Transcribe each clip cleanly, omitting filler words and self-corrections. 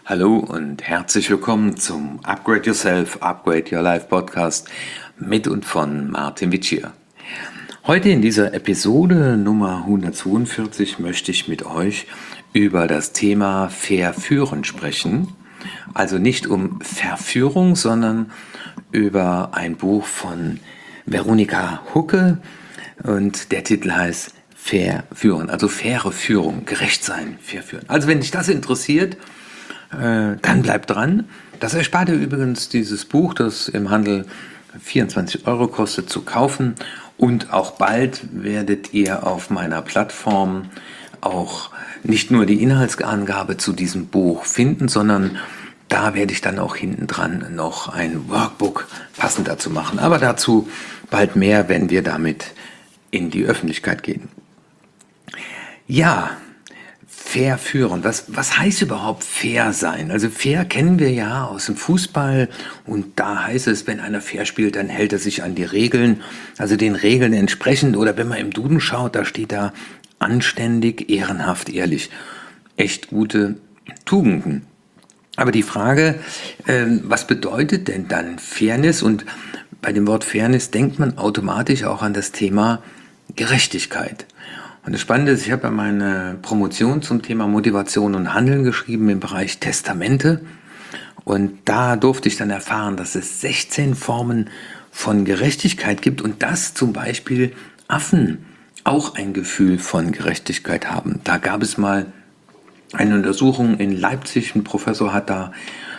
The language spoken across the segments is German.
Hallo und herzlich willkommen zum Upgrade Yourself, Upgrade Your Life Podcast mit und von Martin Vicia. Heute in dieser Episode Nummer 142 möchte ich mit euch über das Thema Verführen sprechen. Also nicht um Verführung, sondern über ein Buch von Veronika Hucke und der Titel heißt Verführen, also faire Führung, gerecht sein, verführen. Also wenn dich das interessiert, dann bleibt dran. Das erspart ihr übrigens dieses Buch, das im Handel 24 € kostet, zu kaufen. Und auch bald werdet ihr auf meiner Plattform auch nicht nur die Inhaltsangabe zu diesem Buch finden, sondern da werde ich dann auch hinten dran noch ein Workbook passend dazu machen. Aber dazu bald mehr, wenn wir damit in die Öffentlichkeit gehen. Ja, fair führen. Was heißt überhaupt fair sein? Also fair kennen wir ja aus dem Fußball und da heißt es, wenn einer fair spielt, dann hält er sich an die Regeln, also den Regeln entsprechend. Oder wenn man im Duden schaut, da steht da anständig, ehrenhaft, ehrlich. Echt gute Tugenden. Aber die Frage, was bedeutet denn dann Fairness? Und bei dem Wort Fairness denkt man automatisch auch an das Thema Gerechtigkeit. Und das Spannende ist, ich habe ja meine Promotion zum Thema Motivation und Handeln geschrieben im Bereich Testamente. Und da durfte ich dann erfahren, dass es 16 Formen von Gerechtigkeit gibt und dass zum Beispiel Affen auch ein Gefühl von Gerechtigkeit haben. Da gab es mal eine Untersuchung in Leipzig, ein Professor hat da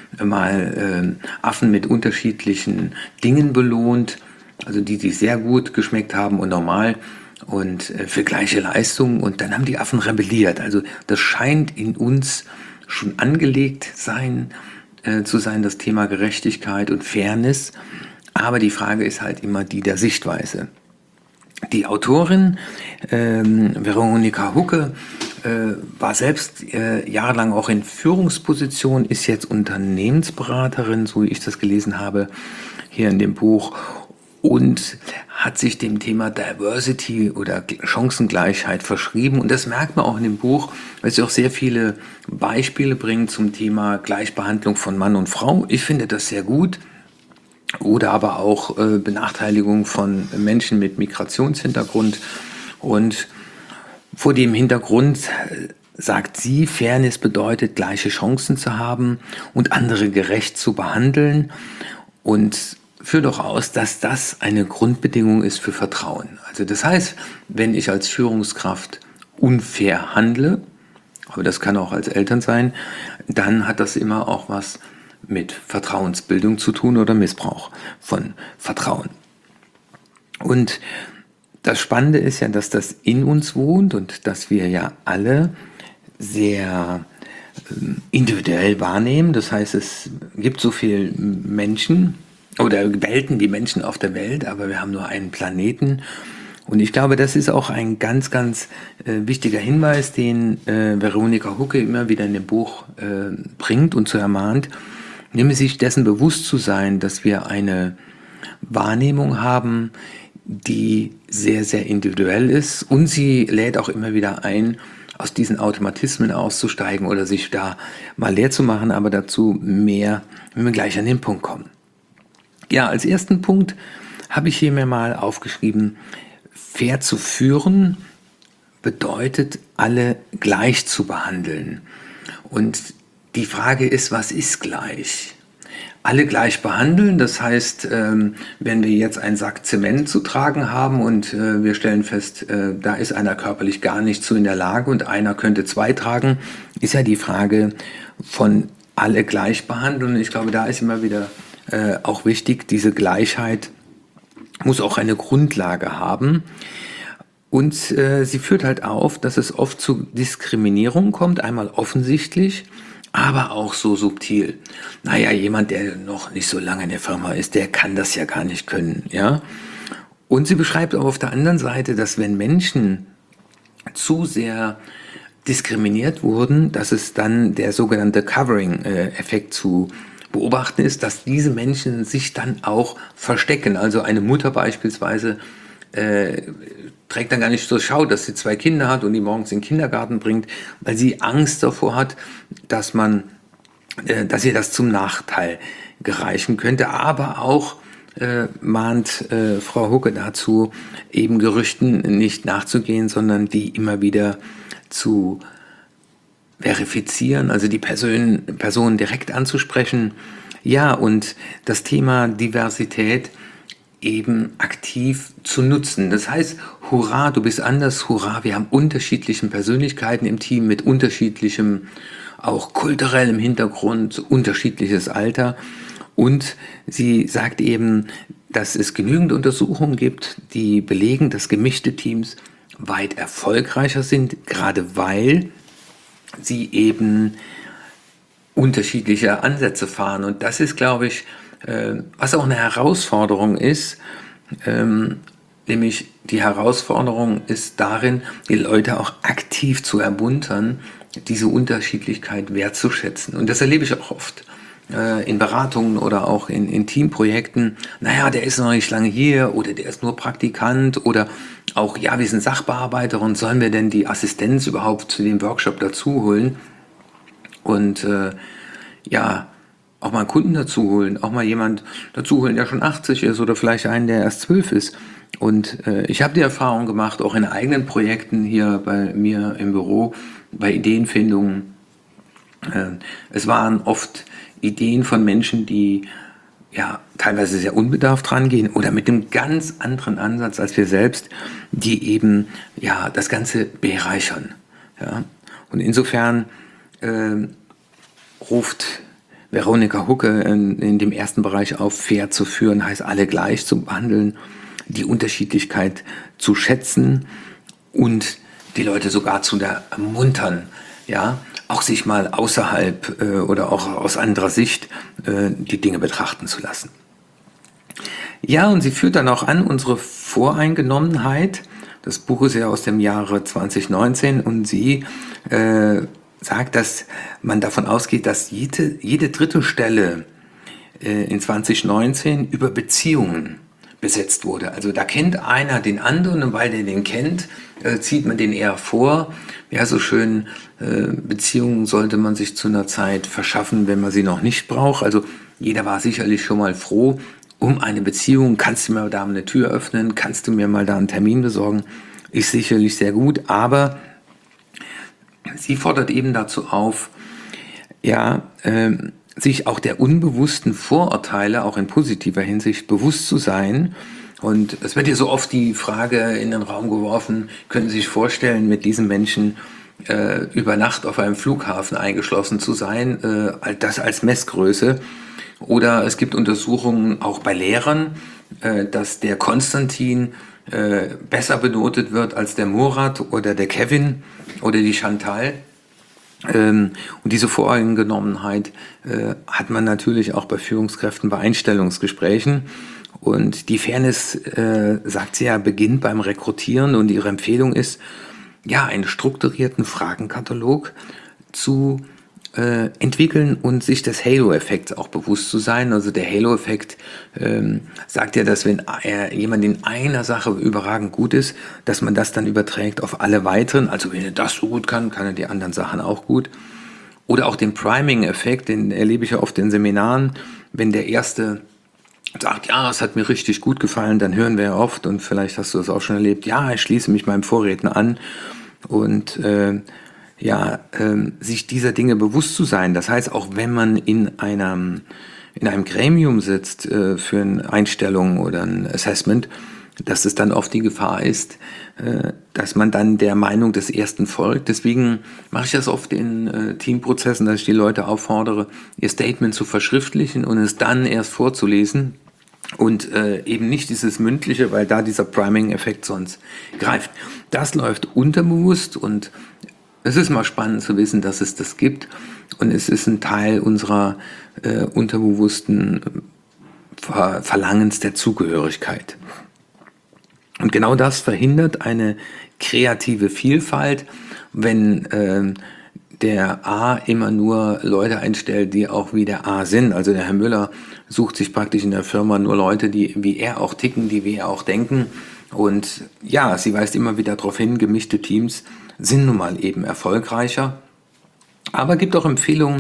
mal Affen mit unterschiedlichen Dingen belohnt, also die sehr gut geschmeckt haben und normal und für gleiche Leistung, und dann haben die Affen rebelliert. Also das scheint in uns schon angelegt zu sein, das Thema Gerechtigkeit und Fairness, aber die Frage ist halt immer die der Sichtweise. Die Autorin Veronika Hucke war selbst jahrelang auch in Führungsposition, ist jetzt Unternehmensberaterin, so wie ich das gelesen habe, hier in dem Buch, und hat sich dem Thema Diversity oder Chancengleichheit verschrieben. Und das merkt man auch in dem Buch, weil sie auch sehr viele Beispiele bringt zum Thema Gleichbehandlung von Mann und Frau. Ich finde das sehr gut. Oder aber auch Benachteiligung von Menschen mit Migrationshintergrund. Und vor dem Hintergrund sagt sie, Fairness bedeutet, gleiche Chancen zu haben und andere gerecht zu behandeln, und führt auch aus, dass das eine Grundbedingung ist für Vertrauen. Also das heißt, wenn ich als Führungskraft unfair handle, aber das kann auch als Eltern sein, dann hat das immer auch was mit Vertrauensbildung zu tun oder Missbrauch von Vertrauen. Und das Spannende ist ja, dass das in uns wohnt und dass wir ja alle sehr individuell wahrnehmen. Das heißt, es gibt so viele Menschen oder Welten wie Menschen auf der Welt, aber wir haben nur einen Planeten. Und ich glaube, das ist auch ein ganz, ganz wichtiger Hinweis, den Veronika Hucke immer wieder in dem Buch bringt und so ermahnt, nämlich sich dessen bewusst zu sein, dass wir eine Wahrnehmung haben, die sehr, sehr individuell ist, und sie lädt auch immer wieder ein, aus diesen Automatismen auszusteigen oder sich da mal leer zu machen, aber dazu mehr, wenn wir gleich an den Punkt kommen. Ja, als ersten Punkt habe ich hier mir mal aufgeschrieben, fair zu führen bedeutet, alle gleich zu behandeln. Und die Frage ist, was ist gleich? Alle gleich behandeln, das heißt, wenn wir jetzt einen Sack Zement zu tragen haben und wir stellen fest, da ist einer körperlich gar nicht so in der Lage und einer könnte 2 tragen, ist ja die Frage von alle gleich behandeln. Und ich glaube, da ist immer wieder auch wichtig, diese Gleichheit muss auch eine Grundlage haben. Und sie führt halt auf, dass es oft zu Diskriminierung kommt, einmal offensichtlich, aber auch so subtil. Naja, jemand, der noch nicht so lange in der Firma ist, der kann das ja gar nicht können, ja. Und sie beschreibt auch auf der anderen Seite, dass wenn Menschen zu sehr diskriminiert wurden, dass es dann der sogenannte Covering-Effekt zu beobachten ist, dass diese Menschen sich dann auch verstecken. Also eine Mutter beispielsweise trägt dann gar nicht zur Schau, dass sie 2 Kinder hat und die morgens in den Kindergarten bringt, weil sie Angst davor hat, dass man dass ihr das zum Nachteil gereichen könnte. Aber auch mahnt Frau Hucke dazu, eben Gerüchten nicht nachzugehen, sondern die immer wieder zu verifizieren, also die Person direkt anzusprechen. Ja, und das Thema Diversität eben aktiv zu nutzen. Das heißt, hurra, du bist anders, hurra, wir haben unterschiedliche Persönlichkeiten im Team mit unterschiedlichem, auch kulturellem Hintergrund, unterschiedliches Alter. Und sie sagt eben, dass es genügend Untersuchungen gibt, die belegen, dass gemischte Teams weit erfolgreicher sind, gerade weil sie eben unterschiedliche Ansätze fahren. Und das ist, glaube ich, was auch eine Herausforderung ist, nämlich die Herausforderung ist darin, die Leute auch aktiv zu ermuntern, diese Unterschiedlichkeit wertzuschätzen. Und das erlebe ich auch oft in Beratungen oder auch in Teamprojekten. Naja, der ist noch nicht lange hier oder der ist nur Praktikant oder auch, ja, wir sind Sachbearbeiter und sollen wir denn die Assistenz überhaupt zu dem Workshop dazu holen? Und ja, auch mal einen Kunden dazu holen, auch mal jemand dazu holen, der schon 80 ist oder vielleicht einen, der erst 12 ist. Und ich habe die Erfahrung gemacht, auch in eigenen Projekten hier bei mir im Büro, bei Ideenfindungen. Es waren oft Ideen von Menschen, die ja teilweise sehr unbedarft rangehen oder mit einem ganz anderen Ansatz als wir selbst, die eben ja das Ganze bereichern. Ja? Und insofern ruft Veronika Hucke in dem ersten Bereich auf, fair zu führen, heißt alle gleich zu behandeln, die Unterschiedlichkeit zu schätzen und die Leute sogar zu ermuntern, ja, auch sich mal außerhalb oder auch aus anderer Sicht die Dinge betrachten zu lassen. Ja, und sie führt dann auch an unsere Voreingenommenheit. Das Buch ist ja aus dem Jahre 2019 und sie sagt, dass man davon ausgeht, dass jede dritte Stelle in 2019 über Beziehungen besetzt wurde. Also da kennt einer den anderen und weil der den kennt, zieht man den eher vor. Ja, so schön, Beziehungen sollte man sich zu einer Zeit verschaffen, wenn man sie noch nicht braucht. Also jeder war sicherlich schon mal froh um eine Beziehung. Kannst du mir da eine Tür öffnen? Kannst du mir mal da einen Termin besorgen? Ist sicherlich sehr gut, aber sie fordert eben dazu auf, ja, sich auch der unbewussten Vorurteile auch in positiver Hinsicht bewusst zu sein. Und es wird ja so oft die Frage in den Raum geworfen, können Sie sich vorstellen, mit diesen Menschen über Nacht auf einem Flughafen eingeschlossen zu sein, das als Messgröße. Oder es gibt Untersuchungen auch bei Lehrern, dass der Konstantin besser benotet wird als der Murat oder der Kevin oder die Chantal. Und diese Voreingenommenheit hat man natürlich auch bei Führungskräften bei Einstellungsgesprächen. Und die Fairness, sagt sie ja, beginnt beim Rekrutieren und ihre Empfehlung ist, ja, einen strukturierten Fragenkatalog zu entwickeln und sich des Halo-Effekts auch bewusst zu sein. Also der Halo-Effekt sagt ja, dass wenn jemand in einer Sache überragend gut ist, dass man das dann überträgt auf alle weiteren. Also wenn er das so gut kann, kann er die anderen Sachen auch gut. Oder auch den Priming-Effekt, den erlebe ich ja oft in Seminaren, wenn der Erste sagt, ja, es hat mir richtig gut gefallen, dann hören wir ja oft, und vielleicht hast du das auch schon erlebt, ja, ich schließe mich meinem Vorredner an und sich dieser Dinge bewusst zu sein. Das heißt, auch wenn man in einem Gremium sitzt für eine Einstellung oder ein Assessment, dass es dann oft die Gefahr ist, dass man dann der Meinung des Ersten folgt. Deswegen mache ich das oft in Teamprozessen, dass ich die Leute auffordere, ihr Statement zu verschriftlichen und es dann erst vorzulesen und eben nicht dieses Mündliche, weil da dieser Priming-Effekt sonst greift. Das läuft unterbewusst und es ist mal spannend zu wissen, dass es das gibt, und es ist ein Teil unserer unterbewussten Verlangens der Zugehörigkeit. Und genau das verhindert eine kreative Vielfalt, wenn der A immer nur Leute einstellt, die auch wie der A sind. Also der Herr Müller sucht sich praktisch in der Firma nur Leute, die wie er auch ticken, die wie er auch denken. Und ja, sie weist immer wieder darauf hin, gemischte Teams sind nun mal eben erfolgreicher. Aber gibt auch Empfehlungen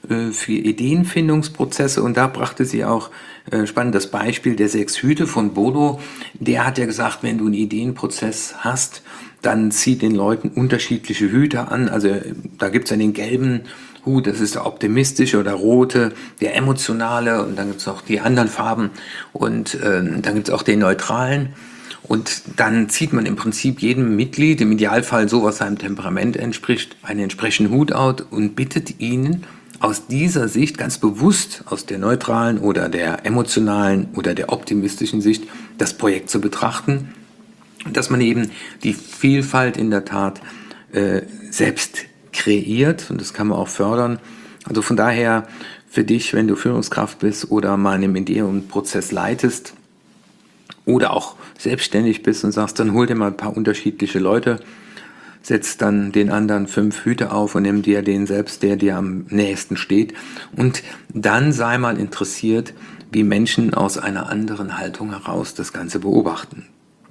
für Ideenfindungsprozesse, und da brachte sie auch spannend das Beispiel der 6 Hüte von Bodo. Der hat ja gesagt, wenn du einen Ideenprozess hast, dann zieh den Leuten unterschiedliche Hüte an. Also da gibt es ja den gelben Hut, das ist der optimistische, oder rote, der emotionale, und dann gibt es auch die anderen Farben, und dann gibt es auch den neutralen. Und dann zieht man im Prinzip jedem Mitglied, im Idealfall so, was seinem Temperament entspricht, einen entsprechenden Hut aus und bittet ihn aus dieser Sicht ganz bewusst, aus der neutralen oder der emotionalen oder der optimistischen Sicht, das Projekt zu betrachten, dass man eben die Vielfalt in der Tat selbst kreiert, und das kann man auch fördern. Also von daher für dich, wenn du Führungskraft bist oder mal einen Ideenprozess leitest oder auch selbstständig bist und sagst, dann hol dir mal ein paar unterschiedliche Leute, setz dann den anderen 5 Hüte auf und nimm dir den selbst, der dir am nächsten steht, und dann sei mal interessiert, wie Menschen aus einer anderen Haltung heraus das Ganze beobachten.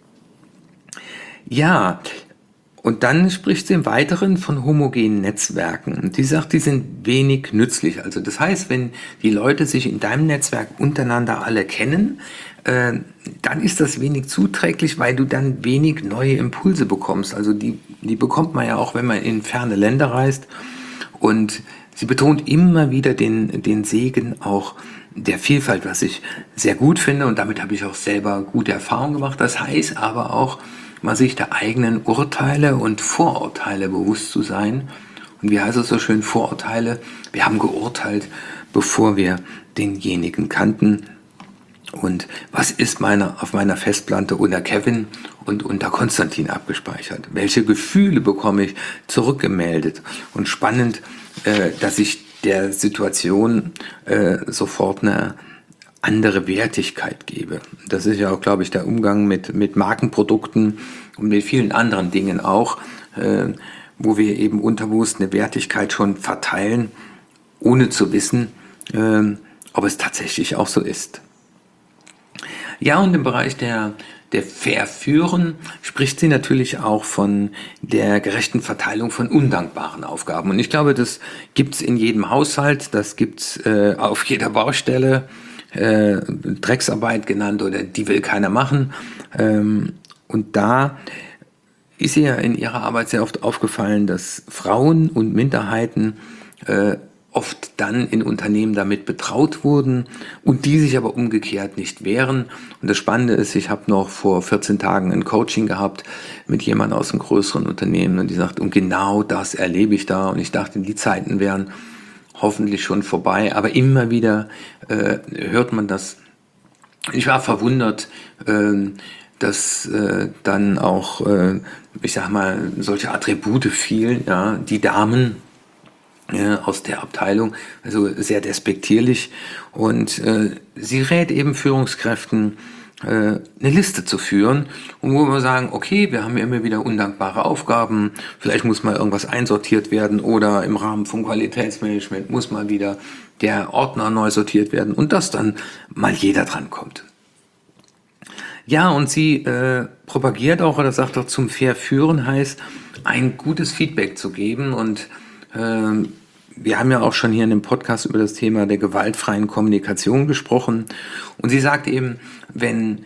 Ja, und dann spricht sie im Weiteren von homogenen Netzwerken. Und die sagt, die sind wenig nützlich. Also das heißt, wenn die Leute sich in deinem Netzwerk untereinander alle kennen, dann ist das wenig zuträglich, weil du dann wenig neue Impulse bekommst. Also die bekommt man ja auch, wenn man in ferne Länder reist. Und sie betont immer wieder den Segen auch der Vielfalt, was ich sehr gut finde. Und damit habe ich auch selber gute Erfahrungen gemacht. Das heißt aber auch, mal sich der eigenen Urteile und Vorurteile bewusst zu sein. Und wie heißt es so schön, Vorurteile? Wir haben geurteilt, bevor wir denjenigen kannten. Und was ist auf meiner Festplatte unter Kevin und unter Konstantin abgespeichert? Welche Gefühle bekomme ich zurückgemeldet? Und spannend, dass ich der Situation sofort eine andere Wertigkeit gebe. Das ist ja auch, glaube ich, der Umgang mit Markenprodukten und mit vielen anderen Dingen auch, wo wir eben unterbewusst eine Wertigkeit schon verteilen, ohne zu wissen, ob es tatsächlich auch so ist. Ja, und im Bereich der Verführen spricht sie natürlich auch von der gerechten Verteilung von undankbaren Aufgaben. Und ich glaube, das gibt's in jedem Haushalt, das gibt's auf jeder Baustelle, Drecksarbeit genannt, oder die will keiner machen. Und da ist ihr in ihrer Arbeit sehr oft aufgefallen, dass Frauen und Minderheiten oft dann in Unternehmen damit betraut wurden und die sich aber umgekehrt nicht wehren. Und das Spannende ist, ich habe noch vor 14 Tagen ein Coaching gehabt mit jemandem aus einem größeren Unternehmen, und die sagt, und genau das erlebe ich da. Und ich dachte, die Zeiten wären hoffentlich schon vorbei, aber immer wieder hört man das. Ich war verwundert, dass dann auch, ich sag mal, solche Attribute fielen, ja, die Damen aus der Abteilung, also sehr despektierlich. Und sie rät eben Führungskräften, eine Liste zu führen, und wo wir sagen, okay, wir haben ja immer wieder undankbare Aufgaben, vielleicht muss mal irgendwas einsortiert werden, oder im Rahmen vom Qualitätsmanagement muss mal wieder der Ordner neu sortiert werden, und dass dann mal jeder dran kommt. Ja, und sie propagiert auch, oder sagt auch, zum Verführen heißt, ein gutes Feedback zu geben. Und wir haben ja auch schon hier in dem Podcast über das Thema der gewaltfreien Kommunikation gesprochen. Und sie sagt eben, wenn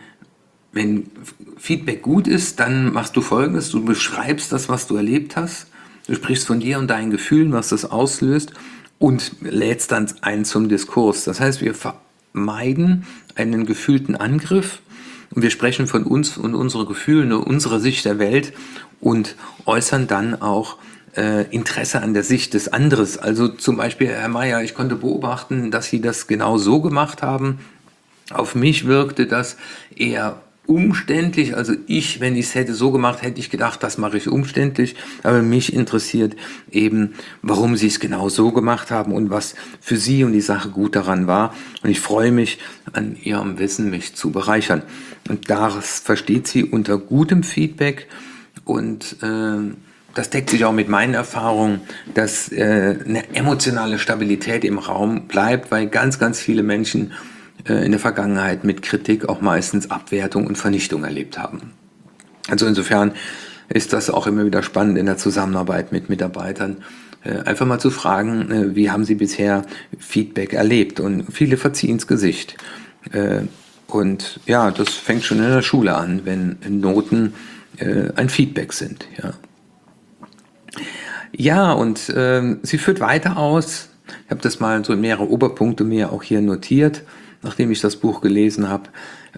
Feedback gut ist, dann machst du Folgendes: Du beschreibst das, was du erlebt hast, du sprichst von dir und deinen Gefühlen, was das auslöst, und lädst dann ein zum Diskurs. Das heißt, wir vermeiden einen gefühlten Angriff, und wir sprechen von uns und unsere Gefühle, unserer Sicht der Welt, und äußern dann auch Interesse an der Sicht des anderen. Also zum Beispiel, Herr Meier, ich konnte beobachten, dass Sie das genau so gemacht haben. Auf mich wirkte das eher umständlich. Also wenn ich es hätte so gemacht, hätte ich gedacht, das mache ich umständlich. Aber mich interessiert eben, warum Sie es genau so gemacht haben und was für Sie und die Sache gut daran war. Und ich freue mich, an Ihrem Wissen mich zu bereichern. Und das versteht sie unter gutem Feedback, und das deckt sich auch mit meinen Erfahrungen, dass eine emotionale Stabilität im Raum bleibt, weil ganz, ganz viele Menschen in der Vergangenheit mit Kritik auch meistens Abwertung und Vernichtung erlebt haben. Also insofern ist das auch immer wieder spannend in der Zusammenarbeit mit Mitarbeitern, einfach mal zu fragen, wie haben Sie bisher Feedback erlebt? Und viele verziehen das Gesicht. Und ja, das fängt schon in der Schule an, wenn Noten ein Feedback sind. Ja, ja und sie führt weiter aus. Ich habe das mal so in mehrere Oberpunkte mir auch hier notiert, nachdem ich das Buch gelesen habe.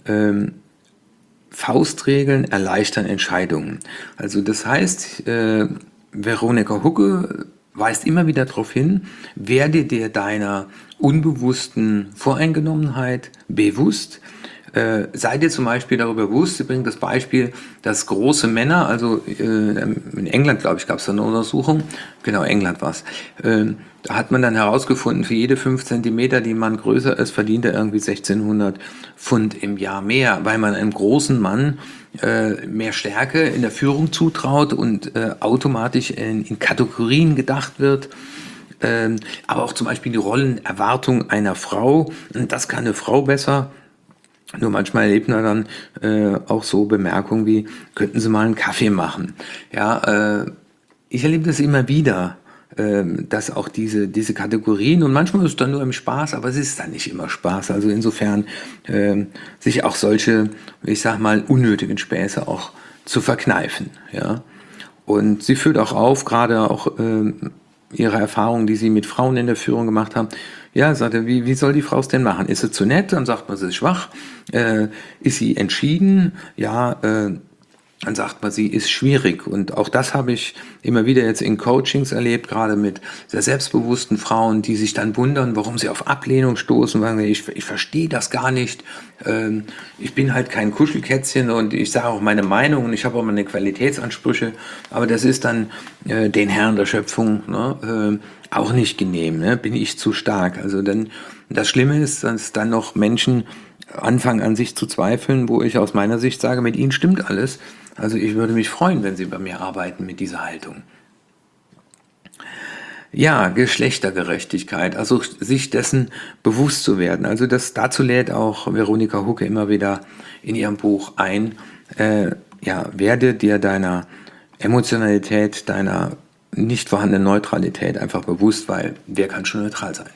Faustregeln erleichtern Entscheidungen. Also das heißt, Veronika Hucke weist immer wieder darauf hin, werde dir deiner unbewussten Voreingenommenheit bewusst. Sei dir zum Beispiel darüber bewusst, sie bringt das Beispiel, dass große Männer, also in England, glaube ich, gab es da eine Untersuchung, genau, England war es, da hat man dann herausgefunden, für jede 5 Zentimeter, die man größer ist, verdient er irgendwie 1600 Pfund im Jahr mehr, weil man einem großen Mann mehr Stärke in der Führung zutraut und automatisch in Kategorien gedacht wird. Aber auch zum Beispiel die Rollenerwartung einer Frau, das kann eine Frau besser. Nur manchmal erlebt man dann auch so Bemerkungen wie, könnten Sie mal einen Kaffee machen? Ja, ich erlebe das immer wieder, dass auch diese Kategorien, und manchmal ist es dann nur im Spaß, aber es ist dann nicht immer Spaß. Also insofern sich auch solche, ich sag mal, unnötigen Späße auch zu verkneifen. Ja? Und sie führt auch auf, gerade auch ihre Erfahrungen, die sie mit Frauen in der Führung gemacht haben. Ja, sagt er, wie soll die Frau es denn machen? Ist sie zu nett? Dann sagt man, sie ist schwach. Ist sie entschieden? Ja, dann sagt man, sie ist schwierig. Und auch das habe ich immer wieder jetzt in Coachings erlebt, gerade mit sehr selbstbewussten Frauen, die sich dann wundern, warum sie auf Ablehnung stoßen, weil ich verstehe das gar nicht. Ich bin halt kein Kuschelkätzchen und ich sage auch meine Meinung und ich habe auch meine Qualitätsansprüche, aber das ist dann den Herren der Schöpfung, ne, auch nicht genehm, ne? Bin ich zu stark. Also dann, das Schlimme ist, dass dann noch Menschen anfangen an sich zu zweifeln, wo ich aus meiner Sicht sage, mit ihnen stimmt alles. Also ich würde mich freuen, wenn sie bei mir arbeiten mit dieser Haltung. Ja, Geschlechtergerechtigkeit, also sich dessen bewusst zu werden. Also dazu lädt auch Veronika Hucke immer wieder in ihrem Buch ein. Ja, werde dir deiner Emotionalität, deiner nicht vorhandenen Neutralität einfach bewusst, weil wer kann schon neutral sein?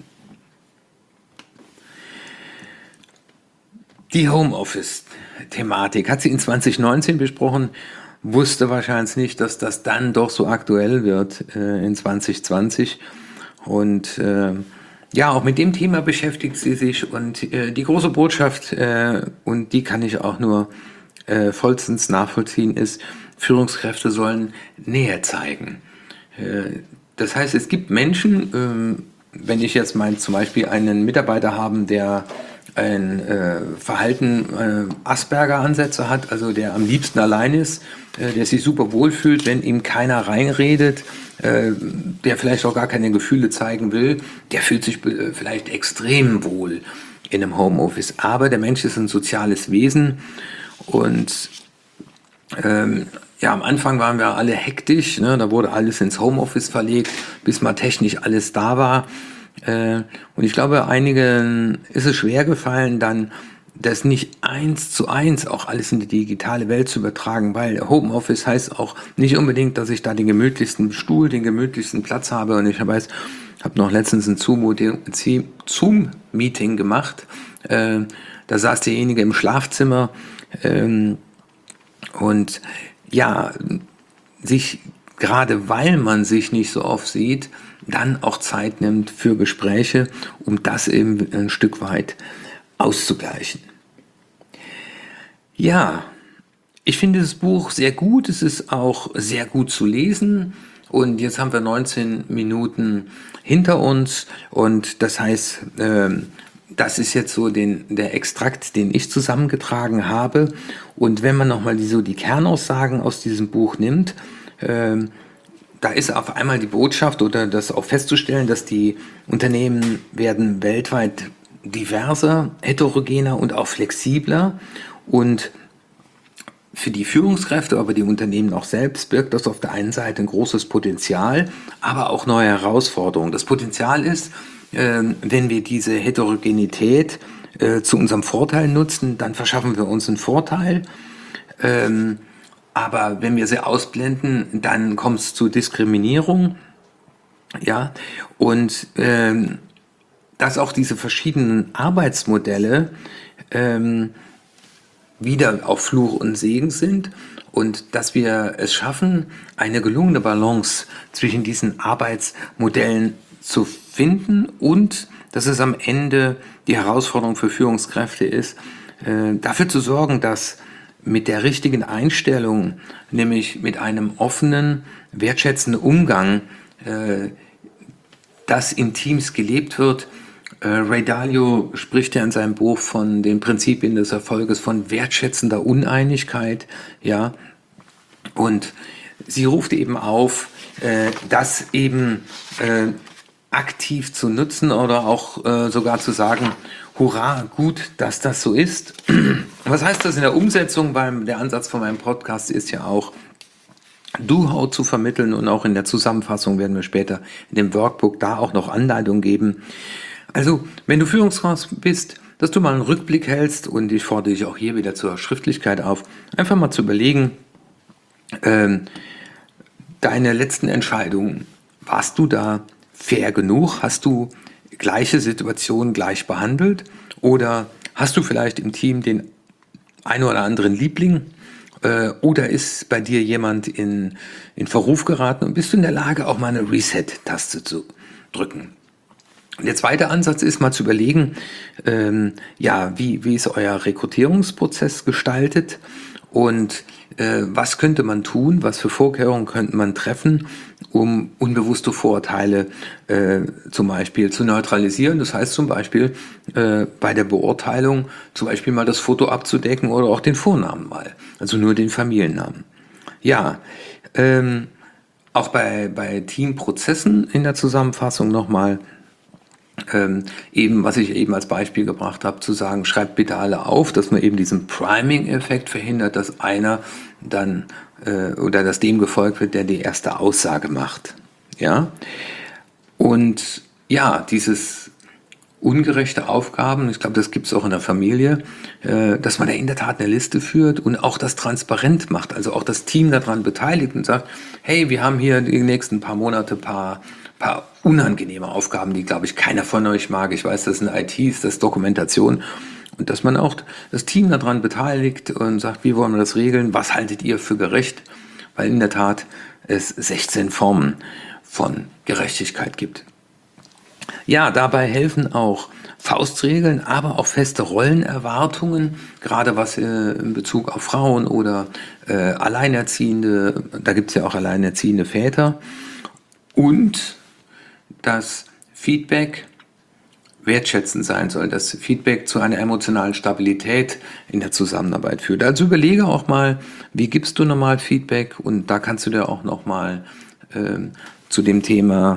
Die Homeoffice-Thematik hat sie in 2019 besprochen, wusste wahrscheinlich nicht, dass das dann doch so aktuell wird in 2020. Und ja, auch mit dem Thema beschäftigt sie sich. Und die große Botschaft, und die kann ich auch nur vollstens nachvollziehen, ist, Führungskräfte sollen Nähe zeigen. Das heißt, es gibt Menschen, wenn ich jetzt zum Beispiel einen Mitarbeiter habe, der ein Verhalten Asperger-Ansätze hat, also der am liebsten allein ist, der sich super wohlfühlt, wenn ihm keiner reinredet, der vielleicht auch gar keine Gefühle zeigen will, der fühlt sich vielleicht extrem wohl in einem Homeoffice. Aber der Mensch ist ein soziales Wesen und ja, am Anfang waren wir alle hektisch, ne? Da wurde alles ins Homeoffice verlegt, bis mal technisch alles da war. Und ich glaube, einigen ist es schwer gefallen, dann das nicht 1:1 auch alles in die digitale Welt zu übertragen, weil Homeoffice heißt auch nicht unbedingt, dass ich da den gemütlichsten Stuhl, den gemütlichsten Platz habe. Und ich habe noch letztens ein Zoom-Meeting gemacht. Da saß derjenige im Schlafzimmer und ja, gerade weil man sich nicht so oft sieht, dann auch Zeit nimmt für Gespräche, um das eben ein Stück weit auszugleichen. Ja, ich finde das Buch sehr gut, es ist auch sehr gut zu lesen und jetzt haben wir 19 Minuten hinter uns und das heißt, das ist jetzt so der Extrakt, den ich zusammengetragen habe. Und wenn man nochmal die Kernaussagen aus diesem Buch nimmt, da ist auf einmal die Botschaft oder das auch festzustellen, dass die Unternehmen werden weltweit diverser, heterogener und auch flexibler. Und für die Führungskräfte, aber die Unternehmen auch selbst, birgt das auf der einen Seite ein großes Potenzial, aber auch neue Herausforderungen. Das Potenzial ist, wenn wir diese Heterogenität zu unserem Vorteil nutzen, dann verschaffen wir uns einen Vorteil. Aber wenn wir sie ausblenden, dann kommt es zu Diskriminierung. Ja, und dass auch diese verschiedenen Arbeitsmodelle wieder auf Fluch und Segen sind und dass wir es schaffen, eine gelungene Balance zwischen diesen Arbeitsmodellen zu finden und dass es am Ende die Herausforderung für Führungskräfte ist, dafür zu sorgen, dass mit der richtigen Einstellung, nämlich mit einem offenen, wertschätzenden Umgang, das in Teams gelebt wird. Ray Dalio spricht ja in seinem Buch von den Prinzipien des Erfolges, von wertschätzender Uneinigkeit, ja, und sie ruft eben auf, das eben aktiv zu nutzen oder auch sogar zu sagen, hurra, gut, dass das so ist. Was heißt das in der Umsetzung? Weil der Ansatz von meinem Podcast ist ja auch, Do-How zu vermitteln, und auch in der Zusammenfassung werden wir später in dem Workbook da auch noch Anleitungen geben. Also, wenn du Führungskraft bist, dass du mal einen Rückblick hältst, und ich fordere dich auch hier wieder zur Schriftlichkeit auf, einfach mal zu überlegen, deine letzten Entscheidungen, warst du da fair genug? Hast du gleiche Situationen gleich behandelt? Oder hast du vielleicht im Team den einen oder anderen Liebling? Oder ist bei dir jemand in Verruf geraten, und bist du in der Lage, auch mal eine Reset-Taste zu drücken? Und der zweite Ansatz ist mal zu überlegen, wie ist euer Rekrutierungsprozess gestaltet und was könnte man tun, was für Vorkehrungen könnte man treffen, um unbewusste Vorurteile zum Beispiel zu neutralisieren. Das heißt zum Beispiel bei der Beurteilung zum Beispiel mal das Foto abzudecken oder auch den Vornamen mal, also nur den Familiennamen. Ja, auch bei Teamprozessen in der Zusammenfassung nochmal, eben, was ich eben als Beispiel gebracht habe, zu sagen, schreibt bitte alle auf, dass man eben diesen Priming-Effekt verhindert, dass einer dann oder dass dem gefolgt wird, der die erste Aussage macht. Ja? Und ja, dieses ungerechte Aufgaben, ich glaube, das gibt es auch in der Familie, dass man da in der Tat eine Liste führt und auch das transparent macht, also auch das Team daran beteiligt und sagt, hey, wir haben hier die nächsten paar Monate paar unangenehme Aufgaben, die, glaube ich, keiner von euch mag. Ich weiß, das ist eine IT, das ist Dokumentation. Und dass man auch das Team daran beteiligt und sagt, wie wollen wir das regeln, was haltet ihr für gerecht? Weil in der Tat es 16 Formen von Gerechtigkeit gibt. Ja, dabei helfen auch Faustregeln, aber auch feste Rollenerwartungen, gerade was in Bezug auf Frauen oder Alleinerziehende, da gibt es ja auch alleinerziehende Väter. Und dass Feedback wertschätzend sein soll, dass Feedback zu einer emotionalen Stabilität in der Zusammenarbeit führt. Also überlege auch mal, wie gibst du normal Feedback, und da kannst du dir auch nochmal zu dem Thema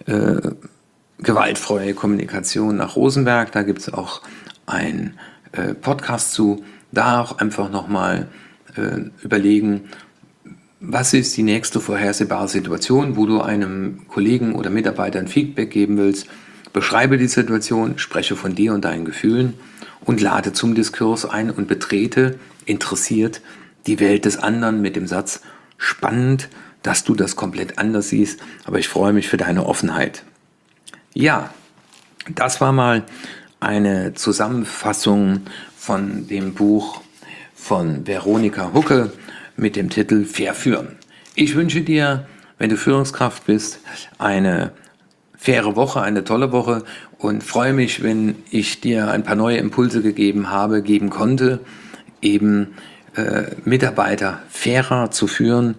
gewaltfreie Kommunikation nach Rosenberg, da gibt es auch einen Podcast zu, da auch einfach nochmal überlegen, was ist die nächste vorhersehbare Situation, wo du einem Kollegen oder Mitarbeiter ein Feedback geben willst. Beschreibe die Situation, spreche von dir und deinen Gefühlen und lade zum Diskurs ein und betrete interessiert die Welt des anderen mit dem Satz, spannend, dass du das komplett anders siehst, aber ich freue mich für deine Offenheit. Ja, das war mal eine Zusammenfassung von dem Buch von Veronika Hucke mit dem Titel Fair führen. Ich wünsche dir, wenn du Führungskraft bist, eine faire Woche, eine tolle Woche, und freue mich, wenn ich dir ein paar neue Impulse geben konnte, eben Mitarbeiter fairer zu führen,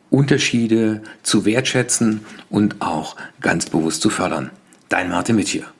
Unterschiede zu wertschätzen und auch ganz bewusst zu fördern. Dein Martin Witsch hier.